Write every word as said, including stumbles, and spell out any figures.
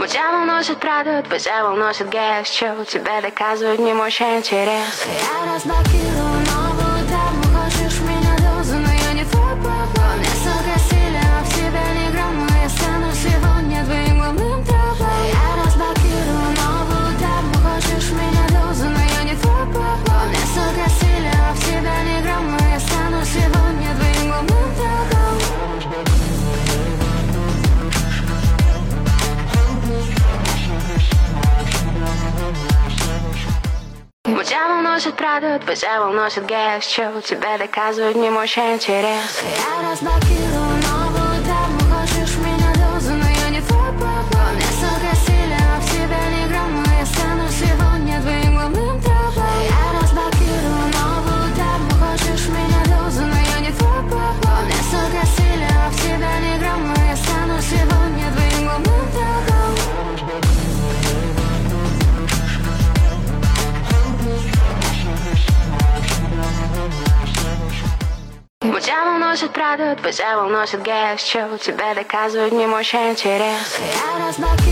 Твой дьявол носит Прада, твой дьявол носит Гэс. Чё тебе доказывает не мой интерес? Я разблокирую новую травму. Хочешь меня дозу, но я не твой папа. Мне столько силы, а в тебя ни грамма. Я стану сегодня твоим главным трапом. Я разблокирую новую травму. Хочешь меня дозу, но я не твой папа. Мне столько силы, а в тебя ни грамма. Я стану сегодня твоим главным трапом. Твой дьявол носит Прада, твой дьявол носит Гэс. Чё тебе доказывает не мой интерес? Я разблокирую новую травму. Хочешь меня дозу, но я не твой папа. Мне столько силы, а в тебя ни грамма. Я стану сегодня твоим главным трапом. Я разблокирую новую травму. Хочешь меня дозу, но я не твой папа. Мне столько силы, а в тебя ни грамма. Я стану сегодня твоим главным трапом. Твой дьявол носит Прада, твой дьявол носит Гэс. Чё тебе доказывает не мой интерес? Я разблокирую